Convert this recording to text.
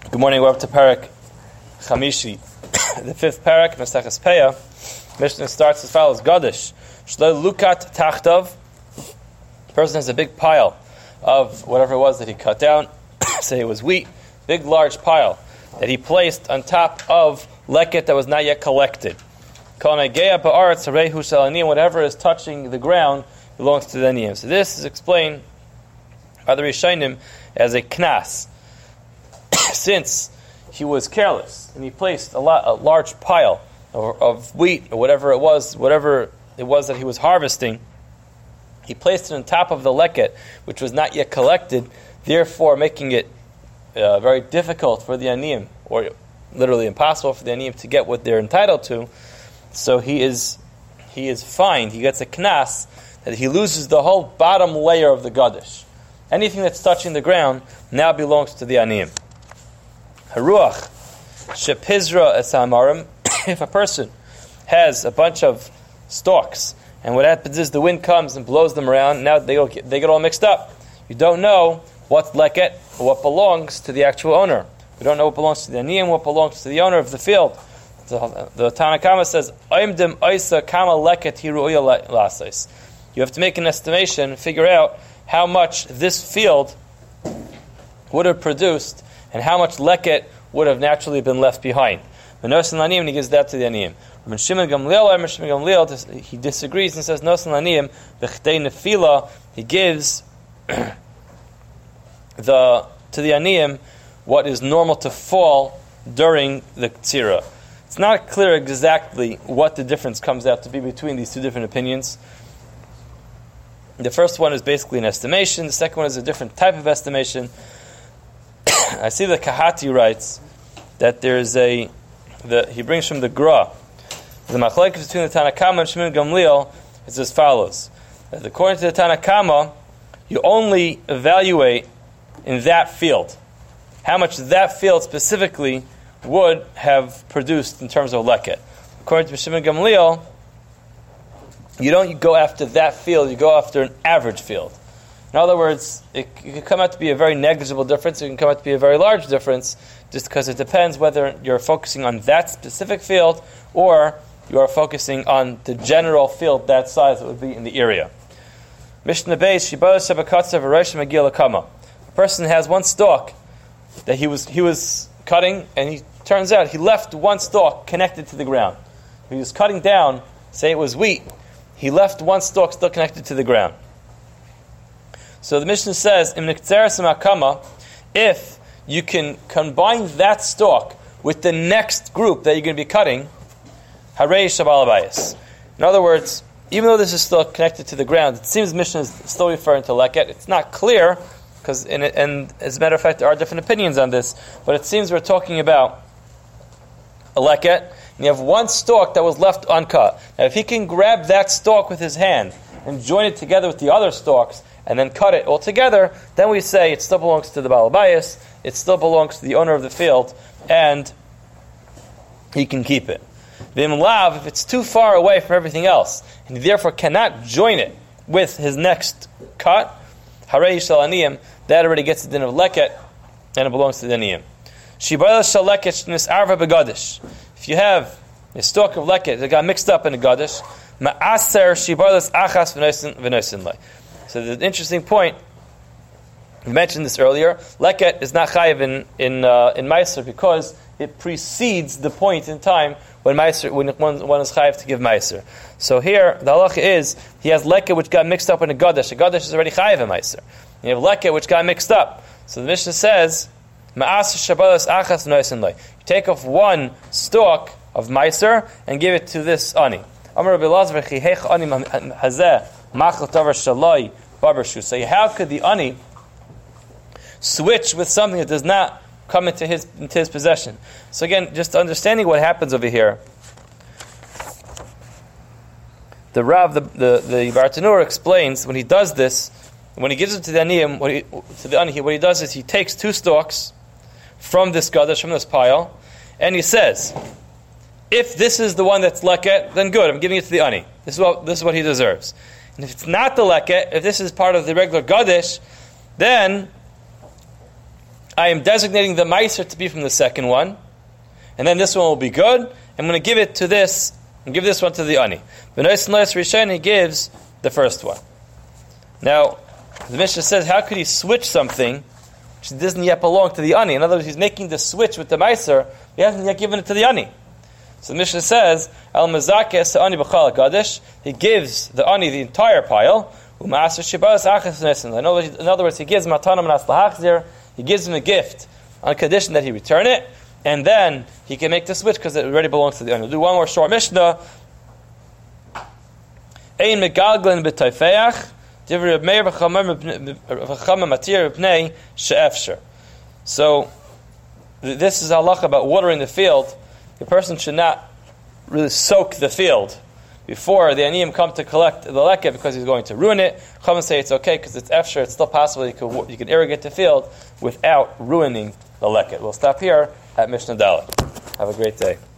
Good morning, we're up to Parak Chamishi, the fifth Parak, Maseches Peah. Mishnah starts as follows: Gadish, Shlo Lukat Tachtav. The person has a big pile of whatever it was that he cut down, say it was wheat, big large pile that he placed on top of leket that was not yet collected. Whatever is touching the ground belongs to the aniyim. So this is explained by the Rishonim as a knas. Since he was careless and he placed a large pile of wheat or whatever it was that he was harvesting, he placed it on top of the leket, which was not yet collected, therefore making it very difficult for the aniyim, or literally impossible for the aniyim to get what they're entitled to. So he is fined. He gets a knas that he loses the whole bottom layer of the gadish. Anything that's touching the ground now belongs to the aniyim. Haruach shepizra esamarim. If a person has a bunch of stalks, and what happens is the wind comes and blows them around, now they get all mixed up. You don't know what's leket or what belongs to the actual owner. We don't know what belongs to the aniyim, what belongs to the owner of the field. The Tanna Kama says, "Oimdim oisa kama leket hiruya lasais." You have to make an estimation, figure out how much this field would have produced and how much leket would have naturally been left behind. Nosan laniyim, and he gives that to the aniyim. When Shimon Gamliel, he disagrees and says, Nosan laniyim b'chtei nefila, he gives to the aniyim what is normal to fall during the tzira. It's not clear exactly what the difference comes out to be between these two different opinions. The first one is basically an estimation. The second one is a different type of estimation. I see that Kahati writes that there's he brings from the Gra. The machlokes between the Tanna Kama and Shimon Gamliel is as follows: that according to the Tanna Kama, you only evaluate in that field how much that field specifically would have produced in terms of leket. According to Shimon Gamliel, you don't go after that field, you go after an average field. In other words, it can come out to be a very negligible difference, it can come out to be a very large difference, just because it depends whether you're focusing on that specific field or you are focusing on the general field that size that would be in the area. Mishnah Beis, Shibalas Shabakatzav Rosh Magil Kama. A person has one stalk that he was cutting, and he turns out he left one stalk connected to the ground. He was cutting down, say it was wheat, he left one stalk still connected to the ground. So the Mishnah says, if you can combine that stalk with the next group that you're going to be cutting, Harei Shabal Abayis. In other words, even though this is still connected to the ground, it seems the Mishnah is still referring to leket. It's not clear, and as a matter of fact, there are different opinions on this, but it seems we're talking about a leket, and you have one stalk that was left uncut. Now, if he can grab that stalk with his hand and join it together with the other stalks, and then cut it all together, then we say it still belongs to the Baal Bayis, it still belongs to the owner of the field, and he can keep it. V'im lav, if it's too far away from everything else, and he therefore cannot join it with his next cut, harei shel aniyim, that already gets the din of leket, and it belongs to the aniyim. Shibaylas shel leket nis'arva begadish. If you have a stalk of leket that got mixed up in a gadish, ma'aser shibaylas achas v'nosin lei. So the interesting point, we mentioned this earlier, leket is not chayiv in meiser because it precedes the point in time when one is chayiv to give meiser. So here, the halacha is, he has leket which got mixed up in a gadish. A gadish is already chayiv in meiser. You have leket which got mixed up. So the Mishnah says, ma'as shabalas achas noisin lei. You take off one stalk of meiser and give it to this ani. Amar Rabbi Elazar v'chihech ani hazeh machal tavar shaloi babershu. So how could the ani switch with something that does not come into his possession? So again, just understanding what happens over here, the Rav, the Bartanur explains when he does this, when he gives it to the aniyim, what he does is he takes two stalks from this gadash, from this pile, and he says, if this is the one that's leket, then good, I'm giving it to the ani. This is what he deserves. And if it's not the leket, if this is part of the regular gadish, then I am designating the Meiser to be from the second one, and then this one will be good. I'm going to give it to this, and give this one to the Ani. B'nois Nois Rishon, he gives the first one. Now, the Mishnah says, how could he switch something which doesn't yet belong to the Ani? In other words, he's making the switch with the Meiser, he hasn't yet given it to the Ani. So the Mishnah says, Al Mazakes Ani B'chal Gadish, he gives the Ani the entire pile. In other words, he gives Matanam Nas Lahachzir, he gives him a gift on condition that he return it, and then he can make the switch because it already belongs to the Ani. We'll do one more short Mishnah. Ein Megalglin B'Taifeach, Divrei Meir V'Chama Matir B'nei She'efsher. So, this is halacha about watering the field. The person should not really soak the field before the aniyim come to collect the leket because he's going to ruin it. Chachamim say it's okay because it's efsher, it's still possible you can irrigate the field without ruining the leket. We'll stop here at Mishnah Dalet. Have a great day.